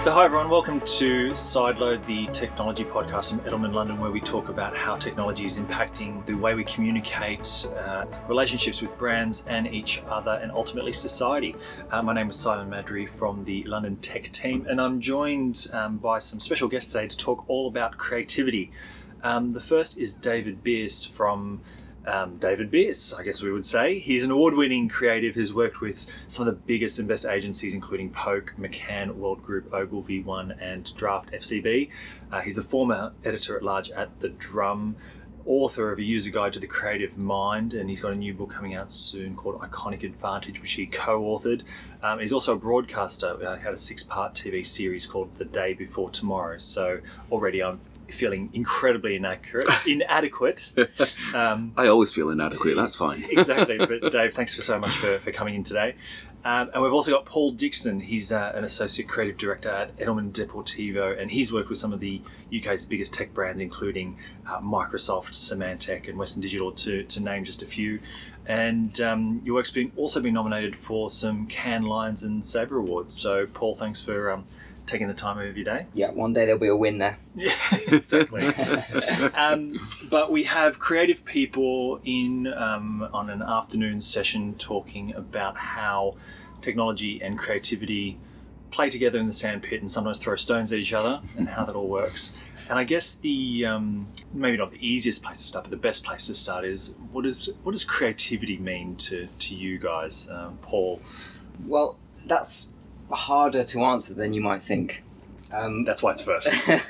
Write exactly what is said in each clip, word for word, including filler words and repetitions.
So hi everyone, welcome to Sideload, the technology podcast from Edelman London, where we talk about how technology is impacting the way we communicate, uh, relationships with brands and each other, and ultimately society. Uh, my name is Simon Madry from the London Tech team, and I'm joined um, by some special guests today to talk all about creativity. Um, the first is David Bierce from Um, David Bierce, I guess we would say. He's an award-winning creative who's worked with some of the biggest and best agencies, including Poke, McCann, World Group, Ogilvy One, and Draft F C B. Uh, he's the former editor-at-large at The Drum, author of A User Guide to the Creative Mind, and he's got a new book coming out soon called Iconic Advantage, which he co-authored. Um, he's also a broadcaster. Uh, he had a six-part T V series called The Day Before Tomorrow. So already I'm feeling incredibly inaccurate, inadequate. Um, I always feel inadequate, that's fine. Exactly, but Dave, thanks for so much for, for coming in today. Um, and we've also got Paul Dixon. He's uh, an Associate Creative Director at Edelman Deportivo, and he's worked with some of the U K's biggest tech brands, including uh, Microsoft, Symantec, and Western Digital, to, to name just a few. And um, your work's been also been nominated for some Cannes Lions and Sabre Awards. So, Paul, thanks for Um, taking the time out of your day. Yeah, one day there'll be a win there. Yeah, exactly. um, but we have creative people in um, on an afternoon session talking about how technology and creativity play together in the sandpit and sometimes throw stones at each other and how that all works. And I guess the um, maybe not the easiest place to start, but the best place to start is what does what does creativity mean to to you guys, um, Paul? Well, that's harder to answer than you might think. Um, That's why it's first.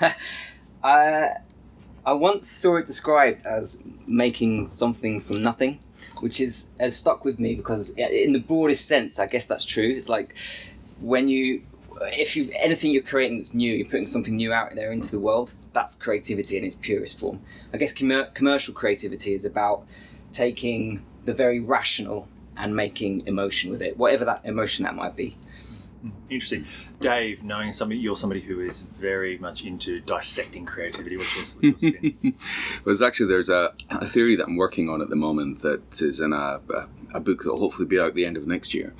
I, I once saw it described as making something from nothing, which is has stuck with me because in the broadest sense, I guess that's true. It's like when you, if you anything you're creating that's new, you're putting something new out there into the world. That's creativity in its purest form. I guess com- commercial creativity is about taking the very rational and making emotion with it, whatever that emotion that might be. Interesting. Dave, knowing somebody, you're somebody who is very much into dissecting creativity, which is what's your spin? Well, there's actually, there's a, a theory that I'm working on at the moment that is in a, a, a book that will hopefully be out at the end of next year.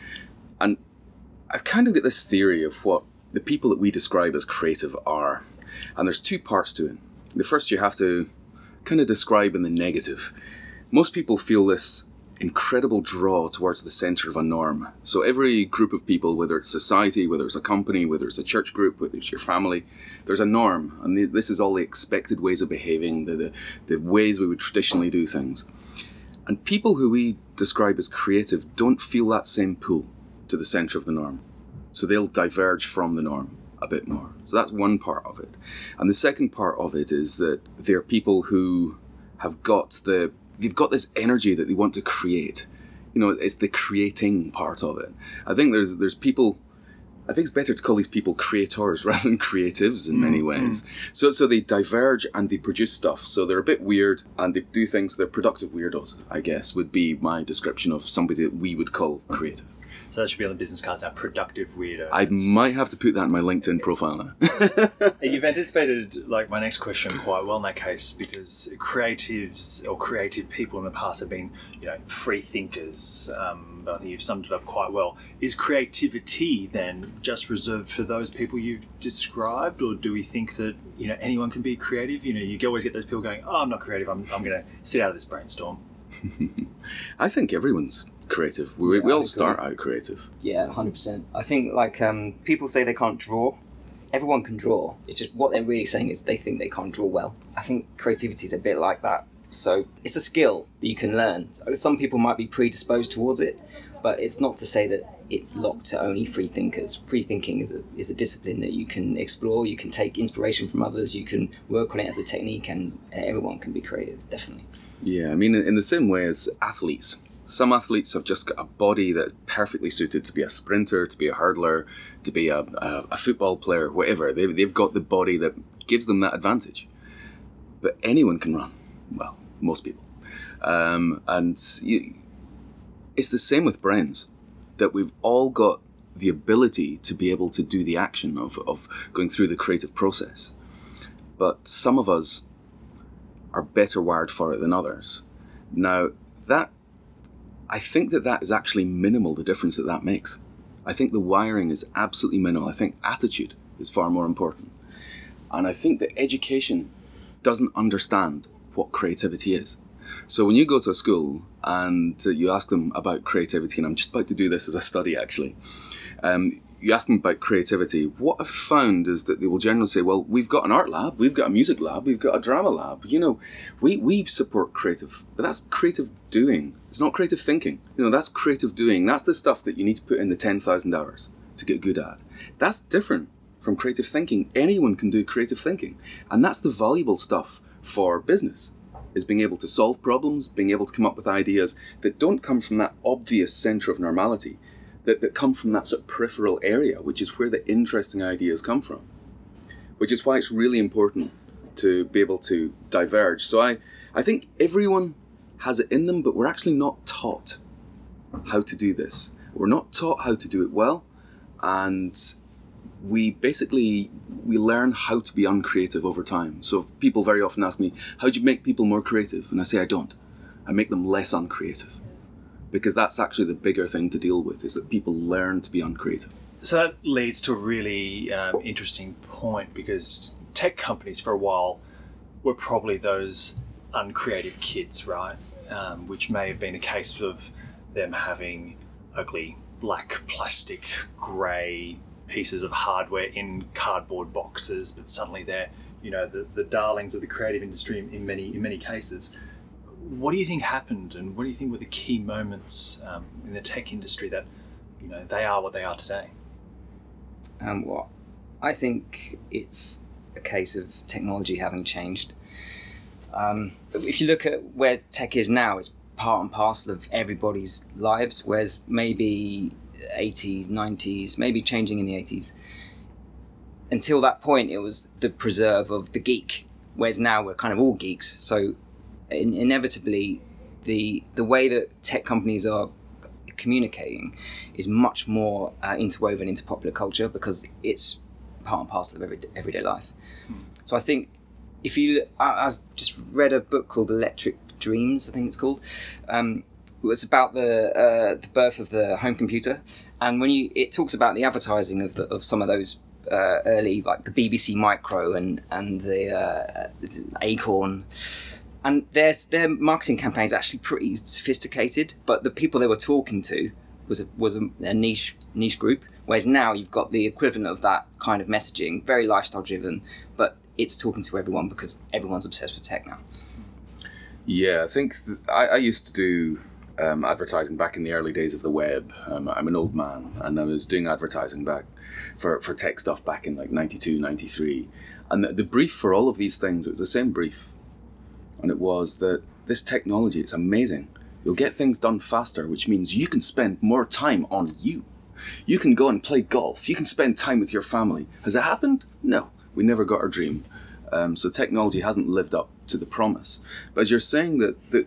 And I've kind of got this theory of what the people that we describe as creative are. And there's two parts to it. The first you have to kind of describe in the negative. Most people feel this incredible draw towards the center of a norm. So every group of people, whether it's society, whether it's a company, whether it's a church group, whether it's your family, there's a norm. And this is all the expected ways of behaving, the, the, the ways we would traditionally do things. And people who we describe as creative don't feel that same pull to the center of the norm. So they'll diverge from the norm a bit more. So that's one part of it. And the second part of it is that they're people who have got the They've got this energy that they want to create. You know, it's the creating part of it. I think there's there's people, I think it's better to call these people creators rather than creatives in many ways. Mm-hmm. So so they diverge and they produce stuff. So they're a bit weird and they do things, they're productive weirdos, I guess, would be my description of somebody that we would call creative. So that should be on the business cards now, productive weirdo. I might have to put that in my LinkedIn profile now. You've anticipated like my next question quite well in that case, because creatives or creative people in the past have been, you know, free thinkers. Um, but I think you've summed it up quite well. Is creativity then just reserved for those people you've described, or do we think that, you know, anyone can be creative? You know, you always get those people going, "Oh, I'm not creative. I'm I'm going to sit out of this brainstorm." I think everyone's creative. We, yeah, we all start out creative. Yeah, one hundred percent. I think like um, people say they can't draw. Everyone can draw. It's just what they're really saying is they think they can't draw well. I think creativity is a bit like that. So it's a skill that you can learn. Some people might be predisposed towards it, but it's not to say that it's locked to only free thinkers. Free thinking is a, is a discipline that you can explore. You can take inspiration from others. You can work on it as a technique, and everyone can be creative, definitely. Yeah, I mean, in the same way as athletes. Some athletes have just got a body that's perfectly suited to be a sprinter, to be a hurdler, to be a, a, a football player, whatever. They've, they've got the body that gives them that advantage. But anyone can run. Well, most people. Um, and you, it's the same with brains, that we've all got the ability to be able to do the action of, of going through the creative process. But some of us are better wired for it than others. Now, that I think that that is actually minimal, the difference that that makes. I think the wiring is absolutely minimal. I think attitude is far more important. And I think that education doesn't understand what creativity is. So when you go to a school and you ask them about creativity, and I'm just about to do this as a study actually, um, you ask them about creativity, what I've found is that they will generally say, well, we've got an art lab, we've got a music lab, we've got a drama lab. You know, we, we support creative, but that's creative doing. It's not creative thinking. You know, that's creative doing. That's the stuff that you need to put in the ten thousand hours to get good at. That's different from creative thinking. Anyone can do creative thinking. And that's the valuable stuff for business, is being able to solve problems, being able to come up with ideas that don't come from that obvious center of normality, that, that come from that sort of peripheral area, which is where the interesting ideas come from. Which is why it's really important to be able to diverge. So I, I think everyone has it in them, but we're actually not taught how to do this. We're not taught how to do it well, and we basically, we learn how to be uncreative over time. So people very often ask me, how do you make people more creative? And I say, I don't. I make them less uncreative. Because that's actually the bigger thing to deal with, is that people learn to be uncreative. So that leads to a really um, interesting point, because tech companies for a while were probably those uncreative kids, right? Um, which may have been a case of them having ugly black plastic grey pieces of hardware in cardboard boxes, but suddenly they're, you know, the, the darlings of the creative industry in, in many in many cases. What do you think happened, and what do you think were the key moments um, in the tech industry that, you know, they are what they are today? Um, well, I think it's a case of technology having changed. Um, if you look at where tech is now, it's part and parcel of everybody's lives, whereas maybe eighties, nineties, maybe changing in the eighties. Until that point, it was the preserve of the geek, whereas now we're kind of all geeks. So in, inevitably, the the way that tech companies are communicating is much more uh, interwoven into popular culture, because it's part and parcel of every, everyday life. Hmm. So I think if you, I, I've just read a book called Electric Dreams, I think it's called. Um, it was about the uh, the birth of the home computer, and when you, it talks about the advertising of the, of some of those uh, early, like the B B C Micro and and the uh, Acorn. And their their marketing campaign is actually pretty sophisticated, but the people they were talking to was a, was a, a niche niche group. Whereas now you've got the equivalent of that kind of messaging, very lifestyle driven, but it's talking to everyone because everyone's obsessed with tech now. Yeah, I think th- I, I used to do um, advertising back in the early days of the web. Um, I'm an old man, and I was doing advertising back for, for tech stuff back in like ninety-two, ninety-three. And the, the brief for all of these things, it was the same brief. And it was that this technology, it's amazing. You'll get things done faster, which means you can spend more time on you. You can go and play golf. You can spend time with your family. Has it happened? No, we never got our dream. Um, so technology hasn't lived up to the promise. But as you're saying, that, that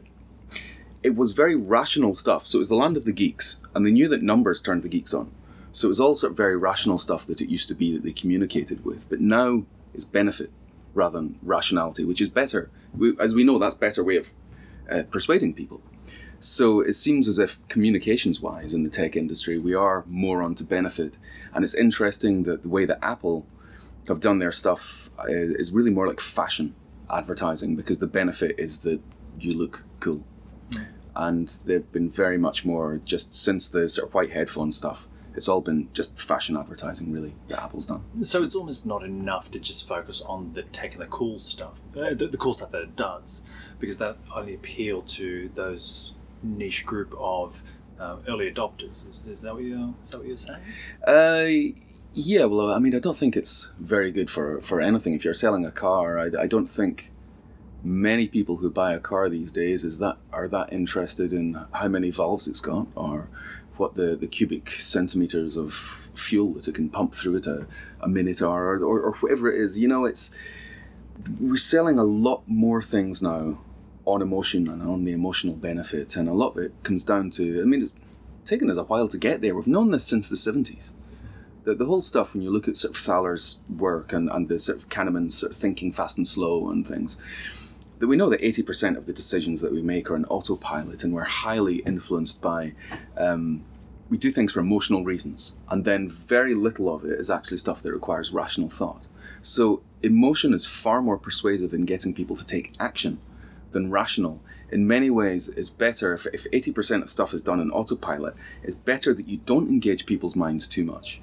it was very rational stuff. So it was the land of the geeks, and they knew that numbers turned the geeks on. So it was all sort of very rational stuff that it used to be that they communicated with. But now it's benefit rather than rationality, which is better. We, as we know, that's a better way of uh, persuading people. So it seems as if communications-wise in the tech industry, we are more on to benefit. And it's interesting that the way that Apple have done their stuff uh, is really more like fashion advertising, because the benefit is that you look cool. Mm. And they've been very much more, just since the sort of white headphone stuff, it's all been just fashion advertising, really, that Apple's done. So it's almost not enough to just focus on the tech and the cool stuff, uh, the, the cool stuff that it does, because that only appeal to those niche group of um, early adopters. Is, is that what you're, is that what you're saying? Uh, yeah, well, I mean, I don't think it's very good for, for anything. If you're selling a car, I, I don't think many people who buy a car these days is that are that interested in how many valves it's got, or what the, the cubic centimeters of fuel that it can pump through it a, a minute or, or or whatever it is. You know, it's we're selling a lot more things now on emotion and on the emotional benefit, and a lot of it comes down to, I mean, it's taken us a while to get there. We've known this since the seventies. The, the whole stuff, when you look at sort of Thaler's work and, and the sort of Kahneman's sort of thinking fast and slow and things, that we know that eighty percent of the decisions that we make are on autopilot, and we're highly influenced by um, we do things for emotional reasons, and then very little of it is actually stuff that requires rational thought. So emotion is far more persuasive in getting people to take action than rational. In many ways, it's better if, if eighty percent of stuff is done in autopilot, it's better that you don't engage people's minds too much.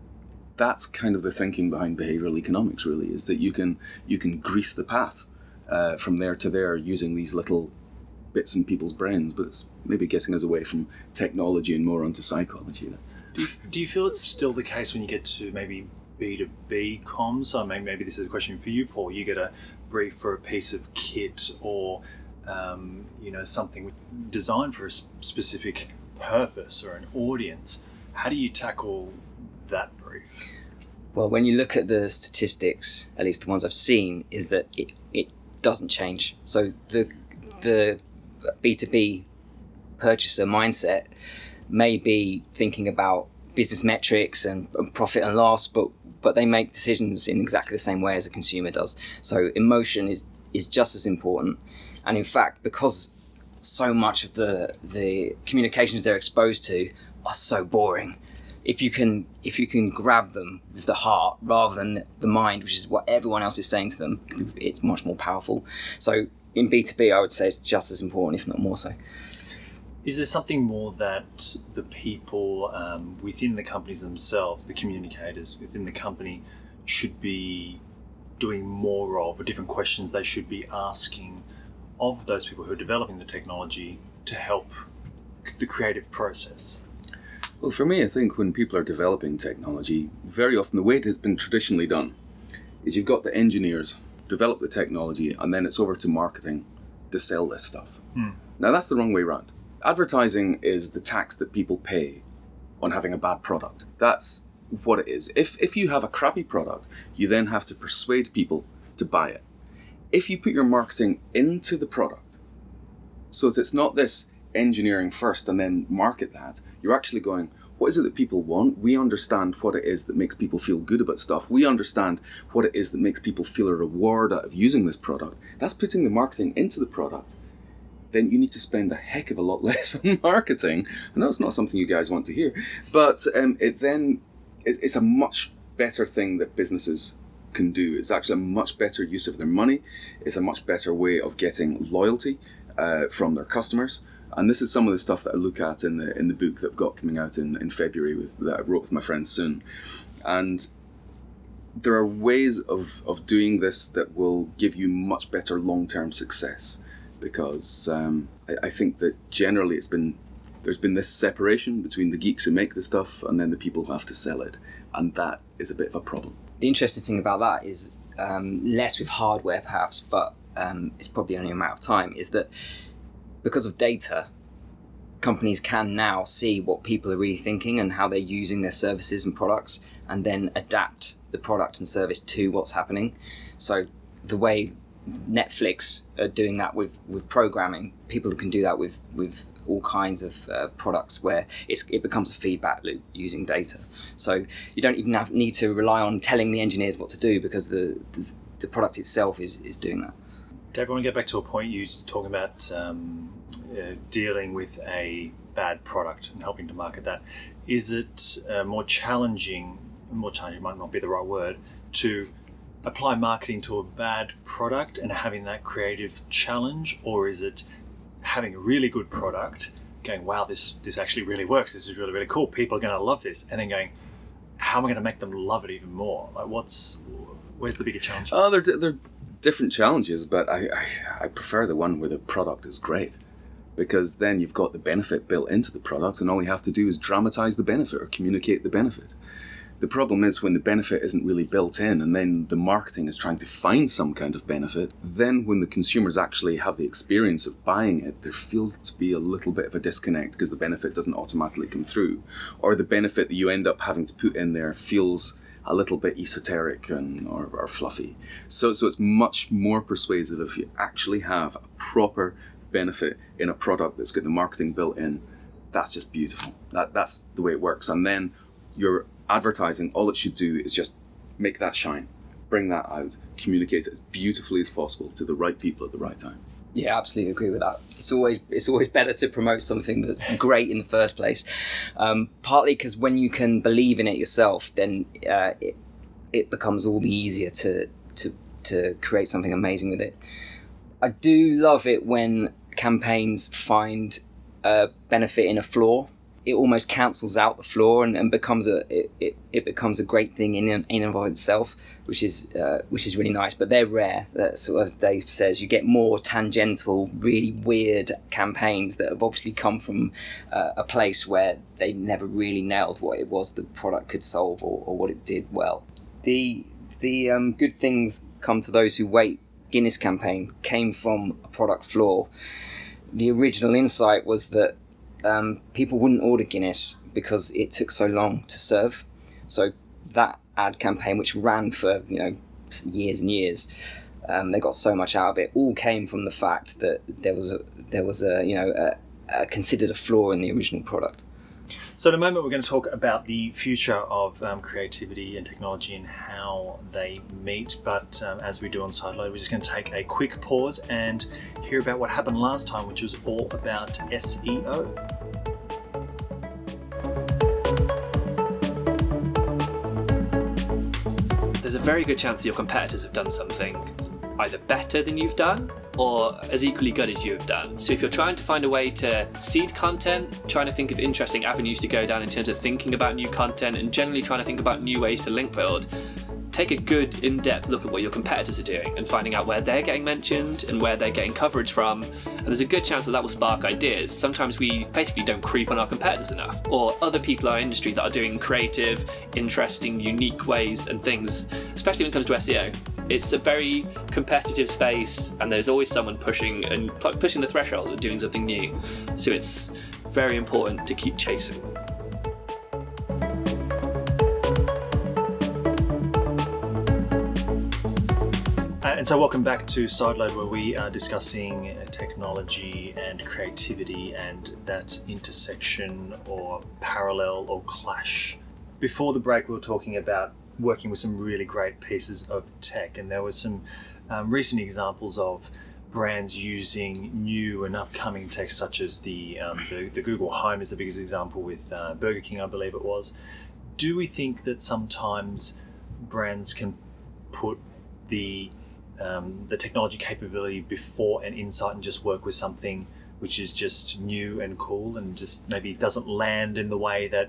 That's kind of the thinking behind behavioral economics, really, is that you can you can grease the path uh, from there to there using these little bits in people's brains, but it's maybe getting us away from technology and more onto psychology. Do you, do you feel it's still the case when you get to maybe B two B comms? So maybe, maybe this is a question for you, Paul. You get a brief for a piece of kit or um, you know, something designed for a specific purpose or an audience. How do you tackle that brief? Well, when you look at the statistics, at least the ones I've seen, is that it, it doesn't change. So the the B two B purchaser mindset may be thinking about business metrics and, and profit and loss, but but they make decisions in exactly the same way as a consumer does. So emotion is is just as important. And in fact, because so much of the the communications they're exposed to are so boring, if you can if you can grab them with the heart rather than the mind, which is what everyone else is saying to them, it's much more powerful. So in B two B, I would say it's just as important, if not more so. Is there something more that the people um, within the companies themselves, the communicators within the company, should be doing more of, or different questions they should be asking of those people who are developing the technology to help the creative process? Well, for me, I think when people are developing technology, very often the way it has been traditionally done is you've got the engineers develop the technology and then it's over to marketing to sell this stuff. Hmm. Now, that's the wrong way around. Advertising is the tax that people pay on having a bad product. That's what it is. If if you have a crappy product, you then have to persuade people to buy it. If you put your marketing into the product, so that it's not this engineering first and then market that, you're actually going, what is it that people want? We understand what it is that makes people feel good about stuff. We understand what it is that makes people feel a reward out of using this product. That's putting the marketing into the product. Then you need to spend a heck of a lot less on marketing. I know it's not something you guys want to hear, but um, it then it's a much better thing that businesses can do. It's actually a much better use of their money. It's a much better way of getting loyalty uh, from their customers. And this is some of the stuff that I look at in the in the book that I've got coming out in, in February with that I wrote with my friend Soon. And there are ways of, of doing this that will give you much better long-term success. Because um, I, I think that generally it's been there's been this separation between the geeks who make the stuff and then the people who have to sell it, and that is a bit of a problem. The interesting thing about that is um, less with hardware perhaps, but um, it's probably only a matter of time, is that because of data, companies can now see what people are really thinking and how they're using their services and products, and then adapt the product and service to what's happening. So the way Netflix are doing that with, with programming, people can do that with, with all kinds of uh, products where it's, it becomes a feedback loop using data. So you don't even have, need to rely on telling the engineers what to do, because the, the, the product itself is, is doing that. Dave, I want to get back to a point you were talking about um, uh, dealing with a bad product and helping to market that. Is it uh, more challenging, more challenging might not be the right word, to apply marketing to a bad product and having that creative challenge, or is it having a really good product, going, wow, this this actually really works, this is really, really cool, people are going to love this, and then going, how am I going to make them love it even more? Like, what's where's the bigger challenge? Oh, they're, they're different challenges, but I, I, I prefer the one where the product is great, because then you've got the benefit built into the product and all you have to do is dramatize the benefit or communicate the benefit. The problem is when the benefit isn't really built in and then the marketing is trying to find some kind of benefit, then when the consumers actually have the experience of buying it, there feels to be a little bit of a disconnect because the benefit doesn't automatically come through, or the benefit that you end up having to put in there feels a little bit esoteric and or, or fluffy. So, so it's much more persuasive if you actually have a proper benefit in a product that's got the marketing built in. That's just beautiful. That That's the way it works. And then you're advertising, all it should do is just make that shine, bring that out, communicate it as beautifully as possible to the right people at the right time. Yeah, absolutely agree with that. It's always it's always better to promote something that's great in the first place. Um, partly because when you can believe in it yourself, then uh, it it becomes all the easier to to to create something amazing with it. I do love it when campaigns find a benefit in a flaw. It almost cancels out the flaw and, and becomes a it, it, it becomes a great thing in in and of itself, which is uh, which is really nice. But they're rare. That's, as Dave says, you get more tangential, really weird campaigns that have obviously come from uh, a place where they never really nailed what it was the product could solve or, or what it did well. The the um, good things come to those who wait. Guinness campaign came from a product flaw. The original insight was that Um, people wouldn't order Guinness because it took so long to serve. So that ad campaign, which ran for you know years and years, um, they got so much out of it. All came from the fact that there was a there was a you know a, a considered a flaw in the original product. So in a moment we're going to talk about the future of um, creativity and technology and how they meet. But um, as we do on Sideload, we're just going to take a quick pause and hear about what happened last time, which was all about S E O. There's a very good chance that your competitors have done something either better than you've done or as equally good as you have done. So if you're trying to find a way to seed content, trying to think of interesting avenues to go down in terms of thinking about new content and generally trying to think about new ways to link build, take a good in-depth look at what your competitors are doing and finding out where they're getting mentioned and where they're getting coverage from. And there's a good chance that that will spark ideas. Sometimes we basically don't creep on our competitors enough, or other people in our industry that are doing creative, interesting, unique ways and things, especially when it comes to S E O. It's a very competitive space and there's always someone pushing and pushing the threshold of doing something new. So it's very important to keep chasing. And so welcome back to Sideload, where we are discussing technology and creativity and that intersection or parallel or clash. Before the break we were talking about working with some really great pieces of tech, and there were some um, recent examples of brands using new and upcoming tech, such as the, um, the, the Google Home is the biggest example with uh, Burger King, I believe it was. Do we think that sometimes brands can put the Um, the technology capability before an insight and just work with something which is just new and cool and just maybe doesn't land in the way that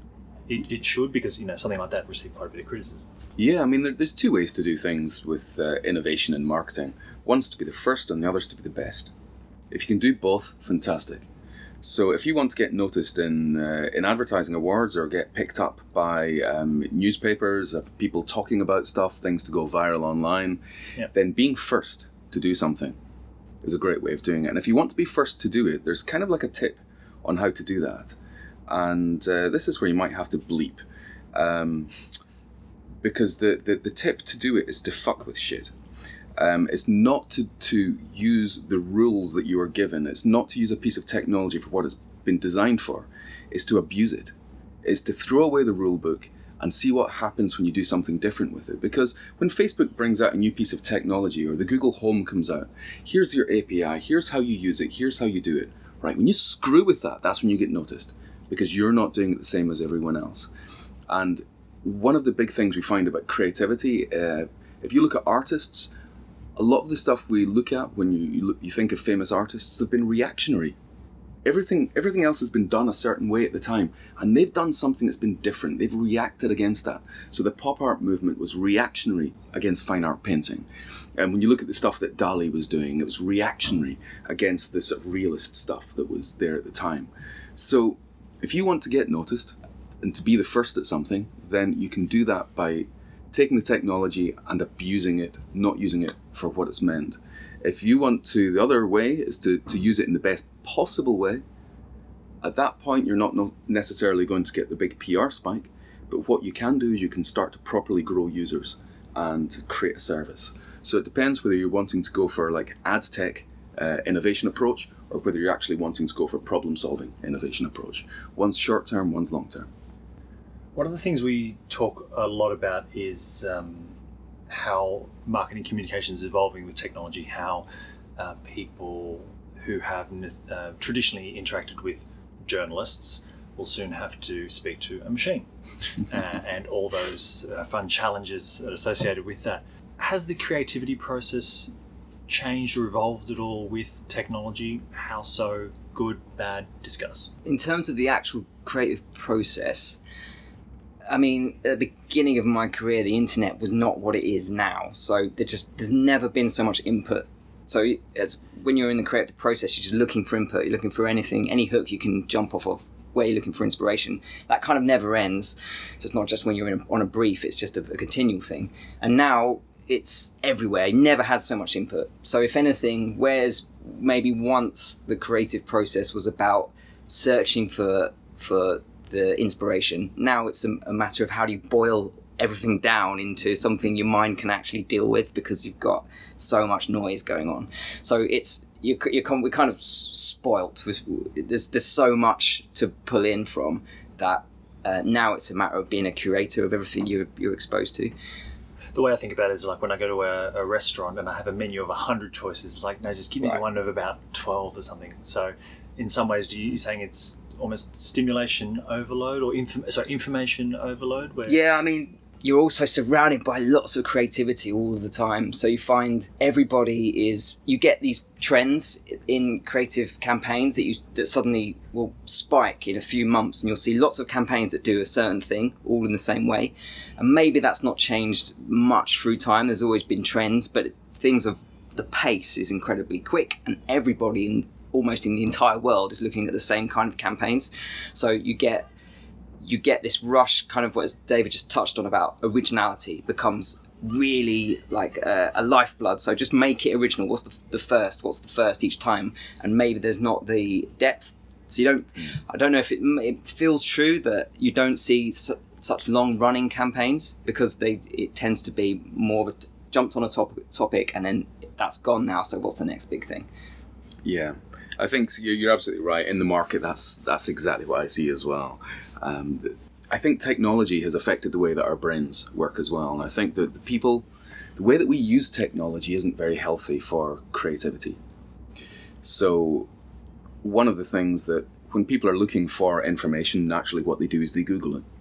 it, it should, because you know something like that received quite a bit of criticism? Yeah, I mean, there, there's two ways to do things with uh, innovation and marketing. One's to be the first and the other's to be the best. If you can do both, fantastic. So if you want to get noticed in uh, in advertising awards or get picked up by um, newspapers, of people talking about stuff, things to go viral online, Yep. then being first to do something is a great way of doing it. And if you want to be first to do it, there's kind of like a tip on how to do that. And uh, this is where you might have to bleep. Um, because the, the, the tip to do it is to fuck with shit. Um, it's not to, to use the rules that you are given. It's not to use a piece of technology for what it's been designed for. It's to abuse it. It's to throw away the rule book and see what happens when you do something different with it. Because when Facebook brings out a new piece of technology, or the Google Home comes out, here's your A P I, here's how you use it, here's how you do it. Right? When you screw with that, that's when you get noticed, because you're not doing it the same as everyone else. And one of the big things we find about creativity, uh, if you look at artists, a lot of the stuff we look at when you you, look, you think of famous artists have been reactionary. Everything everything else has been done a certain way at the time, and they've done something that's been different. They've reacted against that. So the pop art movement was reactionary against fine art painting. And when you look at the stuff that Dali was doing, it was reactionary against the sort of realist stuff that was there at the time. So if you want to get noticed and to be the first at something, then you can do that by taking the technology and abusing it, not using it for what it's meant. If you want to, the other way is to, to use it in the best possible way. At that point, you're not necessarily going to get the big P R spike, but what you can do is you can start to properly grow users and create a service. So it depends whether you're wanting to go for like ad tech uh, innovation approach, or whether you're actually wanting to go for problem solving innovation approach. One's short term, one's long term. One of the things we talk a lot about is um, how marketing communication is evolving with technology, how uh, people who have uh, traditionally interacted with journalists will soon have to speak to a machine uh, and all those uh, fun challenges that are associated with that. Has the creativity process changed or evolved at all with technology? How so? Good, bad? Discuss. In terms of the actual creative process, I mean, at the beginning of my career, the internet was not what it is now. So there just there's never been so much input. So it's, when you're in the creative process, you're just looking for input. You're looking for anything, any hook you can jump off of. Where you're looking for inspiration, that kind of never ends. So it's not just when you're in a, on a brief; it's just a, a continual thing. And now it's everywhere. You never had so much input. So if anything, whereas maybe once the creative process was about searching for for the inspiration, now it's a, a matter of how do you boil everything down into something your mind can actually deal with, because you've got so much noise going on. So it's you you we're kind of spoilt. There's there's so much to pull in from that. Uh, now it's a matter of being a curator of everything you're you're exposed to. The way I think about it is like when I go to a, a restaurant and I have a menu of a hundred choices. Like, no, just give me Right. one of about twelve or something. So, in some ways, do you, you're saying it's almost stimulation overload or inform, sorry, information overload? Where Yeah, I mean, you're also surrounded by lots of creativity all the time. So you find everybody is, you get these trends in creative campaigns that you that suddenly will spike in a few months, and you'll see lots of campaigns that do a certain thing all in the same way. And maybe that's not changed much through time. There's always been trends, but things of the pace is incredibly quick, and everybody in almost in the entire world is looking at the same kind of campaigns. So you get you get this rush, kind of what David just touched on about originality becomes really like a, a lifeblood. So just make it original. What's the, the first? What's the first each time? And maybe there's not the depth. So you don't, I don't know if it, it feels true that you don't see su- such long running campaigns, because they it tends to be more of a t- jumped on a top, topic and then that's gone now. So what's the next big thing? Yeah, I think you're you're absolutely right. In the market, that's that's exactly what I see as well. Um, I think technology has affected the way that our brains work as well. And I think that the people, the way that we use technology isn't very healthy for creativity. So one of the things that when people are looking for information, naturally what they do is they Google it.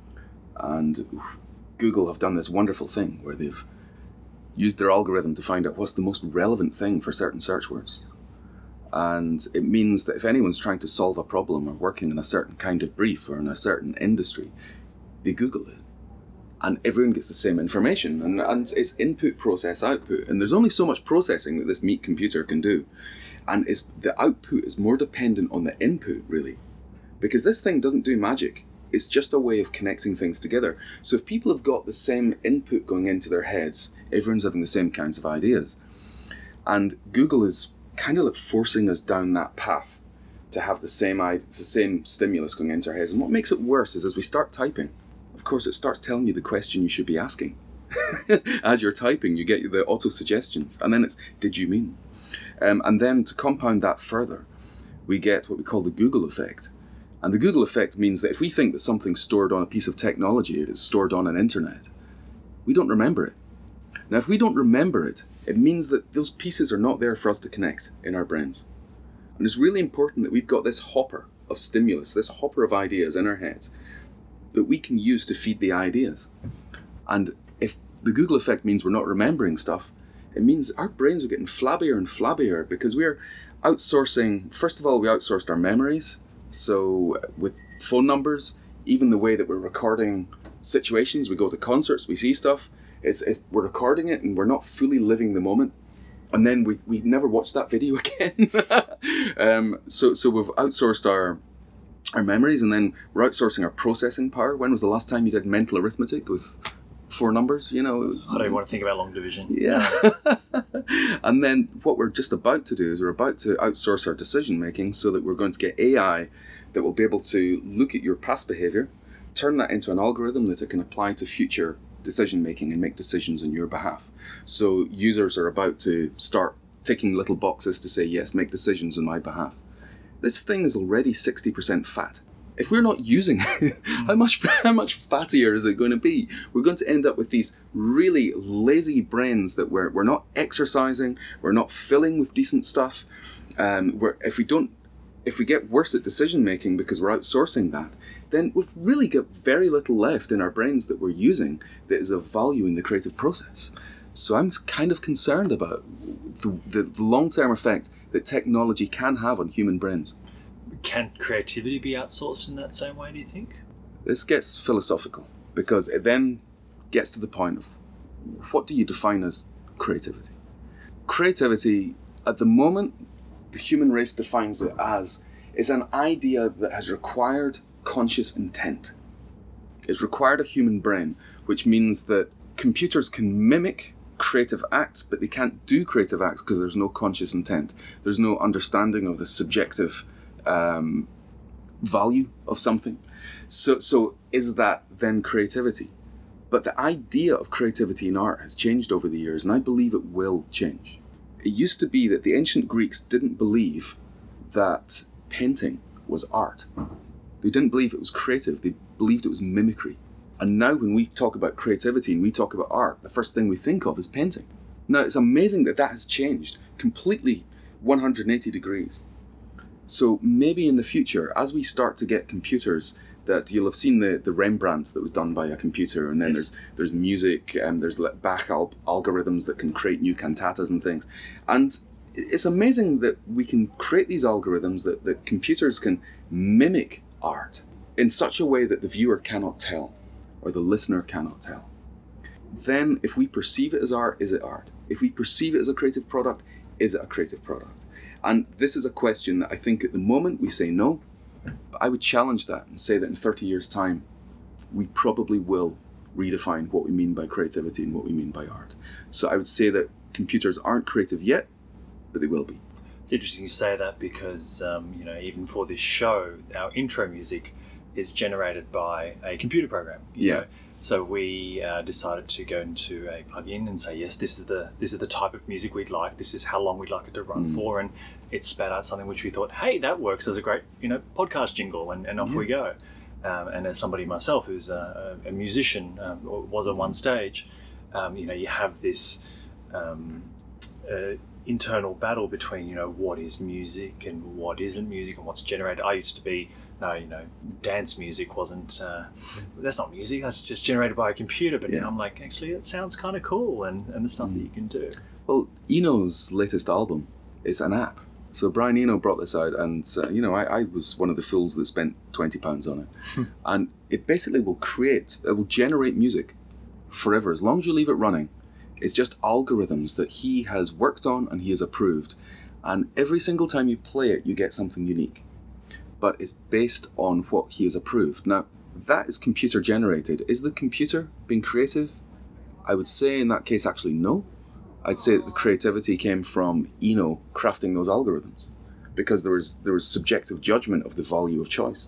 And Google have done this wonderful thing where they've used their algorithm to find out what's the most relevant thing for certain search words. And it means that if anyone's trying to solve a problem or working in a certain kind of brief or in a certain industry, they Google it. And everyone gets the same information. And, and it's input, process, output. And there's only so much processing that this meat computer can do. And it's, the output is more dependent on the input, really. Because this thing doesn't do magic. It's just a way of connecting things together. So if people have got the same input going into their heads, everyone's having the same kinds of ideas. And Google is kind of like forcing us down that path to have the same the same stimulus going into our heads. And what makes it worse is as we start typing, of course, it starts telling you the question you should be asking. As you're typing, you get the auto suggestions, and then it's, did you mean? Um, and then to compound that further, we get what we call the Google effect. And the Google effect means that if we think that something's stored on a piece of technology, it's stored on an internet, we don't remember it. Now, if we don't remember it, it means that those pieces are not there for us to connect in our brains. And it's really important that we've got this hopper of stimulus, this hopper of ideas in our heads that we can use to feed the ideas. And if the Google effect means we're not remembering stuff, it means our brains are getting flabbier and flabbier because we're outsourcing, first of all, we outsourced our memories. So with phone numbers, even the way that we're recording situations, we go to concerts, we see stuff, It's, it's, we're recording it and we're not fully living the moment. And then we, we never watch that video again. um, so so we've outsourced our our memories, and then we're outsourcing our processing power. When was the last time you did mental arithmetic with four numbers? You know, I don't even want to think about long division. Yeah. And then what we're just about to do is we're about to outsource our decision making so that we're going to get A I that will be able to look at your past behavior, turn that into an algorithm that it can apply to future decision making and make decisions on your behalf. So users are about to start ticking little boxes to say, yes, make decisions on my behalf. This thing is already sixty percent fat. if we're not using it, how much how much fattier is it going to be? We're going to end up with these really lazy brains that we're we're not exercising, we're not filling with decent stuff. Um, we're, if we don't, if we get worse at decision making because we're outsourcing that, then we've really got very little left in our brains that we're using that is of value in the creative process. So I'm kind of concerned about the, the, the long-term effect that technology can have on human brains. Can creativity be outsourced in that same way, do you think? This gets philosophical because it then gets to the point of what do you define as creativity? Creativity, at the moment, the human race defines it as is an idea that has required conscious intent. It's required a human brain, which means that computers can mimic creative acts, but they can't do creative acts because there's no conscious intent. There's no understanding of the subjective um, value of something. So, so is that then creativity? But the idea of creativity in art has changed over the years, and I believe it will change. It used to be that the ancient Greeks didn't believe that painting was art. They didn't believe it was creative. They believed it was mimicry. And now when we talk about creativity and we talk about art, the first thing we think of is painting. Now, it's amazing that that has changed completely one hundred eighty degrees. So maybe in the future, as we start to get computers that you'll have seen the, the Rembrandt that was done by a computer, and then yes. there's there's music, and there's Bach al- algorithms that can create new cantatas and things. And it's amazing that we can create these algorithms that, that computers can mimic art in such a way that the viewer cannot tell, or the listener cannot tell. Then if we perceive it as art, is it art? If we perceive it as a creative product, is it a creative product? And this is a question that I think at the moment we say no, but I would challenge that and say that in thirty years' time, we probably will redefine what we mean by creativity and what we mean by art. So I would say that computers aren't creative yet, but they will be. It's interesting you say that because, um, you know, even for this show, our intro music is generated by a computer program. You yeah. know? So we uh, decided to go into a plugin and say, yes, this is the this is the type of music we'd like. This is how long we'd like it to run mm. for, and it spat out something which we thought, hey, that works as a great, you know, podcast jingle, and, and off yeah. we go. Um, and as somebody myself who's a, a musician, um, or was at one stage, um, you know, you have this um, uh, internal battle between, you know, what is music and what isn't music and what's generated. I used to be. No, you know, dance music wasn't, uh, that's not music, that's just generated by a computer. But yeah. now I'm like, actually, it sounds kind of cool, and, and the stuff mm. that you can do. Well, Eno's latest album is an app. So Brian Eno brought this out, and, uh, you know, I, I was one of the fools that spent twenty pounds on it. And it basically will create, it will generate music forever. As long as you leave it running, it's just algorithms that he has worked on and he has approved. And every single time you play it, you get something unique. But it's based on what he has approved. Now, that is computer generated. Is the computer being creative? I would say in that case, actually, no. I'd say that the creativity came from Eno crafting those algorithms, because there was there was subjective judgment of the value of choice.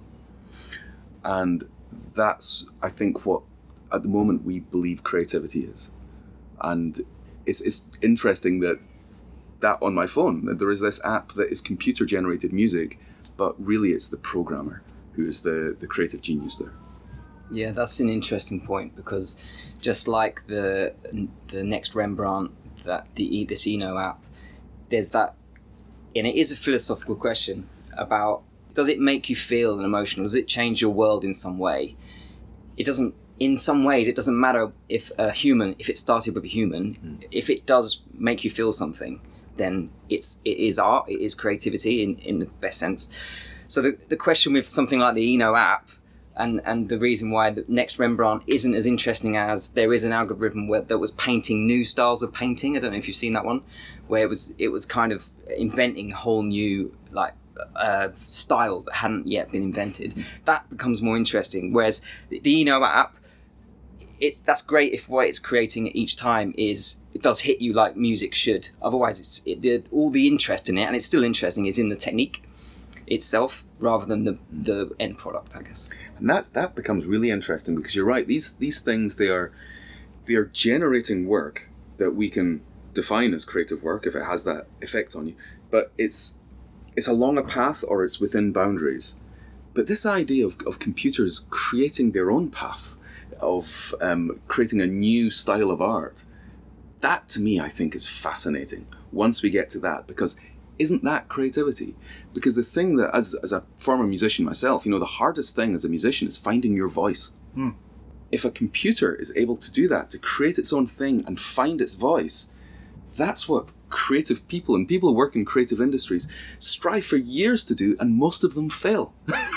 And that's, I think, what at the moment we believe creativity is. And it's it's interesting that that on my phone, that there is this app that is computer generated music, but really it's the programmer who is the, the creative genius there. Yeah, that's an interesting point, because just like the the next Rembrandt, that the this Eno app, there's that, and it is a philosophical question about, does it make you feel an emotion? Does it change your world in some way? It doesn't. In some ways, it doesn't matter if a human, if it started with a human, mm. if it does make you feel something, then it's it is art, it is creativity in, in the best sense. So the the question with something like the Eno app, and, and the reason why the next Rembrandt isn't as interesting as there is an algorithm where, that was painting new styles of painting. I don't know if you've seen that one, where it was it was kind of inventing whole new like uh, styles that hadn't yet been invented. Mm. That becomes more interesting. Whereas the, the Eno app, it's that's great if what it's creating each time is it does hit you like music should. Otherwise, it's it, the, all the interest in it, and it's still interesting, is in the technique itself rather than the the end product, I guess. And that's that becomes really interesting, because you're right. These these things they are they are generating work that we can define as creative work if it has that effect on you. But it's it's along a path or it's within boundaries But this idea of, of computers creating their own path, of um, creating a new style of art, that to me I think is fascinating once we get to that, because isn't that creativity? Because the thing that, as, as a former musician myself, you know, the hardest thing as a musician is finding your voice. Mm. If a computer is able to do that, to create its own thing and find its voice, that's what creative people and people who work in creative industries strive for years to do, and most of them fail.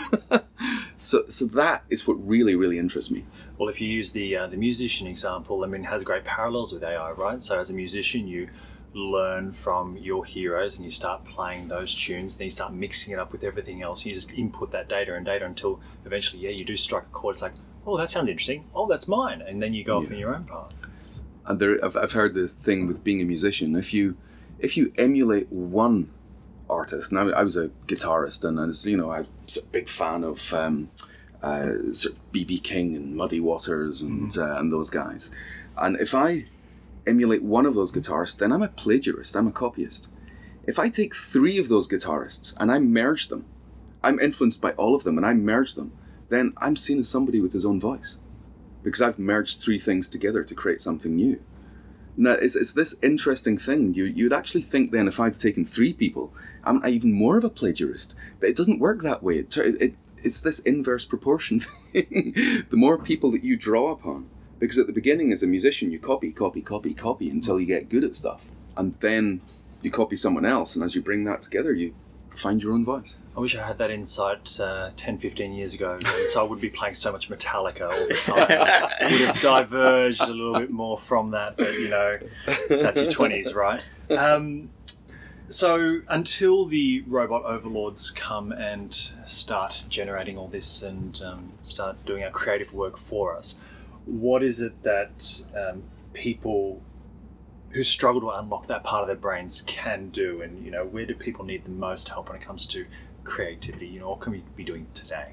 so so that is what really, really interests me. Well, if you use the uh, the musician example, I mean, it has great parallels with A I, right? So as a musician, you learn from your heroes and you start playing those tunes, then you start mixing it up with everything else. You just input that data and data until eventually, yeah, you do strike a chord. It's like, oh, that sounds interesting. Oh, that's mine. And then you go Yeah. off in your own path. And there, I've, I've heard the thing with being a musician. If you, if you emulate one artist, and I, I was a guitarist, and as you know, I was a big fan of um, uh, sort of B B King and Muddy Waters and mm. uh, and those guys. And if I emulate one of those guitarists, then I'm a plagiarist. I'm a copyist. If I take three of those guitarists and I merge them, I'm influenced by all of them, and I merge them, then I'm seen as somebody with his own voice, because I've merged three things together to create something new. Now, it's, it's this interesting thing. You, you'd actually think then, if I've taken three people, I'm even more of a plagiarist. But it doesn't work that way. It, it, it's this inverse proportion thing. The more people that you draw upon, because at the beginning as a musician, you copy, copy, copy, copy until you get good at stuff. And then you copy someone else, and as you bring that together, you find your own voice. I wish I had that insight uh, ten, fifteen years ago. So I would be playing so much Metallica all the time. I would have diverged a little bit more from that, but you know, that's your twenties, right? Um, so until the robot overlords come and start generating all this and um, start doing our creative work for us, what is it that um, people who struggle to unlock that part of their brains can do? And, you know, where do people need the most help when it comes to creativity? You know, what can we be doing today?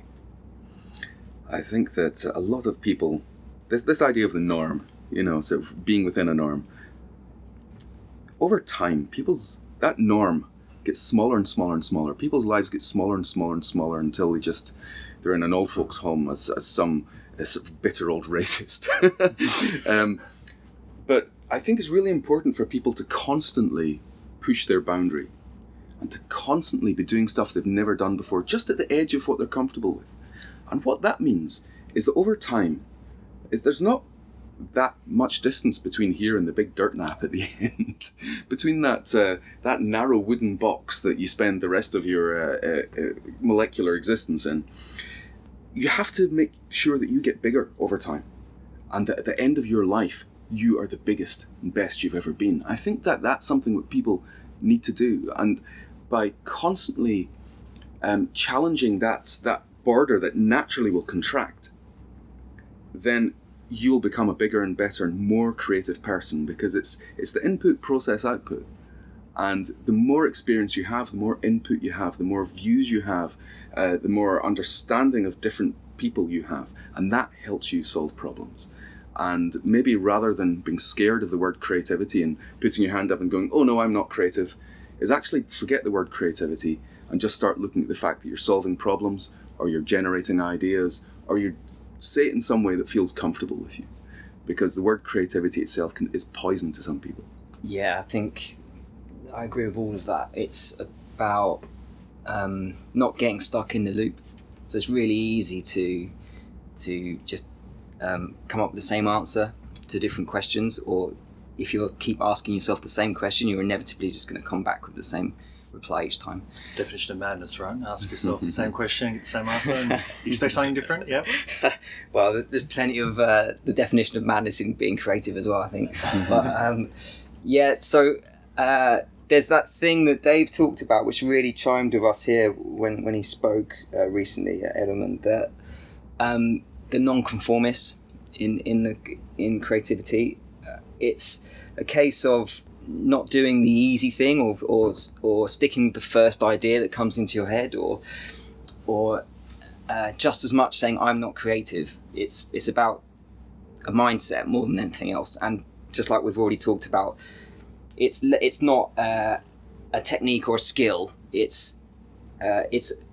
I think that a lot of people, this this idea of the norm, you know, sort of being within a norm, over time, people's, that norm gets smaller and smaller and smaller. People's lives get smaller and smaller and smaller until they just, they're in an old folks' home as, as some a sort of bitter old racist. um, but I think it's really important for people to constantly push their boundary and to constantly be doing stuff they've never done before, just at the edge of what they're comfortable with. And what that means is that over time, is there's not that much distance between here and the big dirt nap at the end, between that uh, that narrow wooden box that you spend the rest of your uh, uh, uh, molecular existence in. You have to make sure that you get bigger over time, and that at the end of your life, you are the biggest and best you've ever been. I think that that's something that people need to do, and by constantly um, challenging that that border that naturally will contract, then you'll become a bigger and better and more creative person, because it's it's the input, process, output. And the more experience you have, the more input you have, the more views you have, uh, the more understanding of different people you have. And that helps you solve problems. And maybe rather than being scared of the word creativity and putting your hand up and going, oh no, I'm not creative, is actually forget the word creativity and just start looking at the fact that you're solving problems, or you're generating ideas, or you say it in some way that feels comfortable with you. Because the word creativity itself can, is poison to some people. Yeah, I think I agree with all of that. It's about um, not getting stuck in the loop. So it's really easy to to just um, come up with the same answer to different questions, or if you keep asking yourself the same question, you're inevitably just going to come back with the same reply each time. Definition of madness, right? Ask yourself the same question, the same answer, and you expect something different. Yep. Well, there's plenty of uh, the definition of madness in being creative as well, I think. But um, yeah, so uh, there's that thing that Dave talked about, which really chimed with us here when when he spoke uh, recently at Edelman, that um, the non-conformists in in the in creativity, uh, it's a case of not doing the easy thing, or or or sticking with the first idea that comes into your head, or or uh, just as much saying I'm not creative. It's it's about a mindset more than anything else. And just like we've already talked about, it's it's not uh, a technique or a skill. It's uh, it's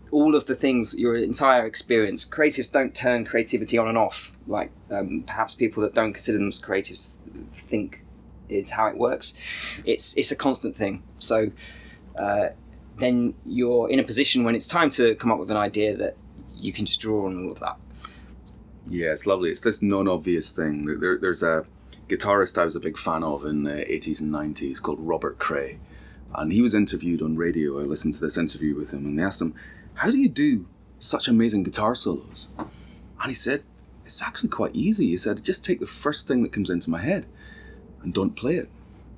all of the things, your entire experience. Creatives don't turn creativity on and off like um, perhaps people that don't consider themselves creatives think is how it works. It's it's a constant thing. So uh, then you're in a position when it's time to come up with an idea that you can just draw on all of that. Yeah, it's lovely. It's this non-obvious thing. There, there's a guitarist I was a big fan of in the eighties and nineties called Robert Cray. And he was interviewed on radio. I listened to this interview with him, and they asked him, how do you do such amazing guitar solos? And he said, it's actually quite easy. He said, just take the first thing that comes into my head and don't play it.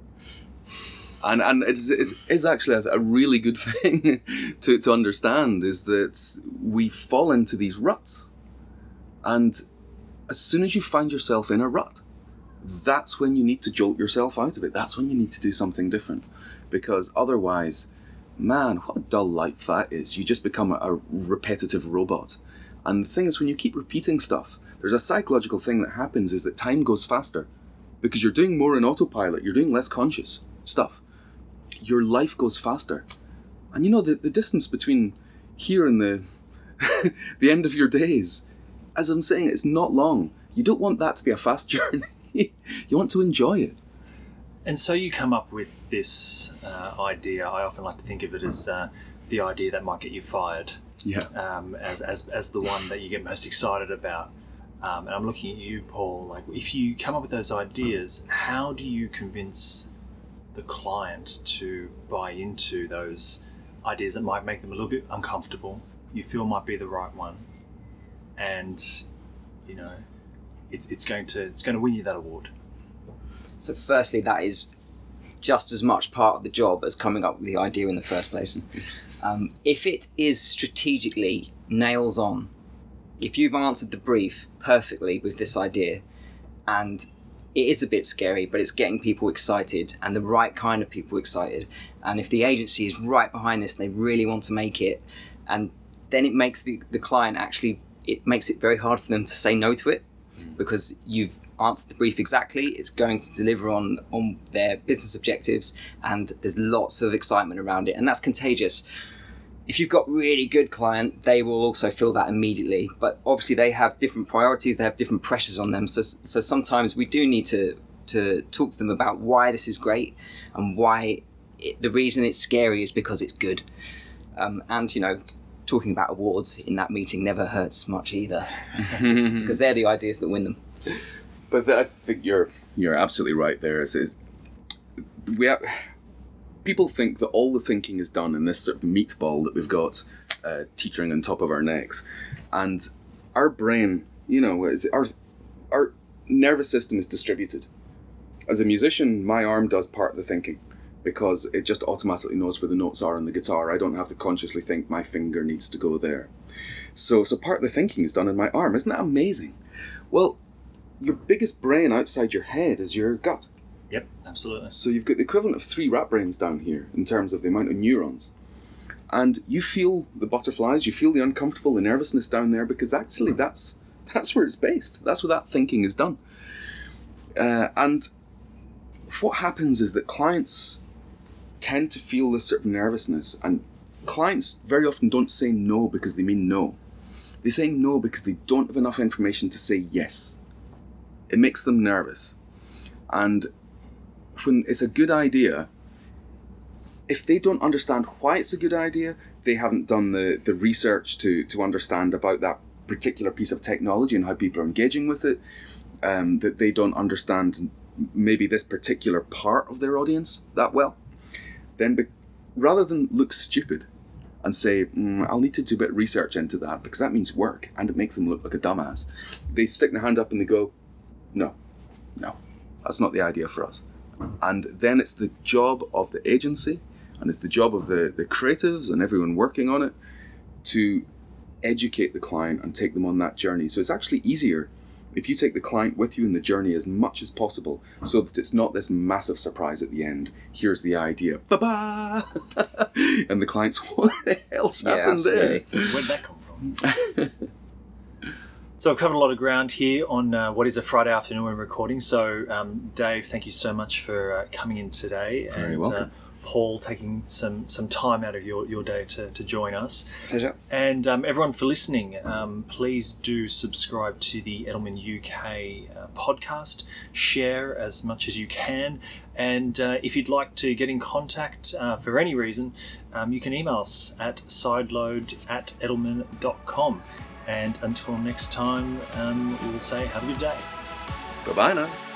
And and it's, it's, it's actually a, a really good thing to, to understand, is that we fall into these ruts. And as soon as you find yourself in a rut, that's when you need to jolt yourself out of it. That's when you need to do something different. Because otherwise, man, what a dull life that is. You just become a, a repetitive robot. And the thing is, when you keep repeating stuff, there's a psychological thing that happens, is that time goes faster. Because you're doing more in autopilot, you're doing less conscious stuff. Your life goes faster. And you know, the, the distance between here and the the end of your days, as I'm saying, it's not long. You don't want that to be a fast journey. You want to enjoy it. And so you come up with this uh, idea. I often like to think of it as uh, the idea that might get you fired. Yeah. Um, as, as as the one that you get most excited about. Um, and I'm looking at you, Paul. Like, if you come up with those ideas, how do you convince the client to buy into those ideas that might make them a little bit uncomfortable, you feel might be the right one, and you know, it, it's going to it's going to win you that award? So firstly, that is just as much part of the job as coming up with the idea in the first place. Um, if it is strategically nails on, if you've answered the brief perfectly with this idea, and it is a bit scary, but it's getting people excited, and the right kind of people excited, and if the agency is right behind this and they really want to make it, and then it makes the, the client actually, it makes it very hard for them to say no to it, because you've answered the brief exactly, it's going to deliver on, on their business objectives, and there's lots of excitement around it, and that's contagious. If you've got really good client, they will also feel that immediately, but obviously they have different priorities, they have different pressures on them, so so sometimes we do need to to talk to them about why this is great, and why it, the reason it's scary is because it's good. Um, and you know, talking about awards in that meeting never hurts much either, because they're the ideas that win them. But I think you're you're absolutely right there. Is, is we have, people think that all the thinking is done in this sort of meatball that we've got uh, teetering on top of our necks, and our brain, you know, is our our nervous system is distributed. As a musician, my arm does part of the thinking, because it just automatically knows where the notes are on the guitar. I don't have to consciously think my finger needs to go there. So, so part of the thinking is done in my arm. Isn't that amazing? Well, your biggest brain outside your head is your gut. Yep, absolutely. So you've got the equivalent of three rat brains down here in terms of the amount of neurons. And you feel the butterflies, you feel the uncomfortable, the nervousness down there, because actually that's that's where it's based. That's where that thinking is done. Uh, and what happens is that clients tend to feel this sort of nervousness, and clients very often don't say no because they mean no. They say no because they don't have enough information to say yes. It makes them nervous. And when it's a good idea, if they don't understand why it's a good idea, they haven't done the, the research to, to understand about that particular piece of technology and how people are engaging with it, um, that they don't understand maybe this particular part of their audience that well, then be, rather than look stupid and say, mm, I'll need to do a bit of research into that because that means work and it makes them look like a dumbass, they stick their hand up and they go, no, no, that's not the idea for us. And then it's the job of the agency and it's the job of the, the creatives and everyone working on it to educate the client and take them on that journey. So it's actually easier if you take the client with you in the journey as much as possible so that it's not this massive surprise at the end. Here's the idea. Ba-ba! And the client's, what the hell's Yeah, happened absolutely. there? Where'd that come from? So I've covered a lot of ground here on uh, what is a Friday afternoon we're recording. So um, Dave, thank you so much for uh, coming in today. Very and, welcome. Uh, Paul taking some, some time out of your, your day to, to join us. Pleasure. And um, everyone for listening, um, please do subscribe to the Edelman U K uh, podcast, share as much as you can, and uh, if you'd like to get in contact uh, for any reason, um, you can email us at sideload at edelman dot com. And until next time, um, we'll say have a good day. Bye-bye now.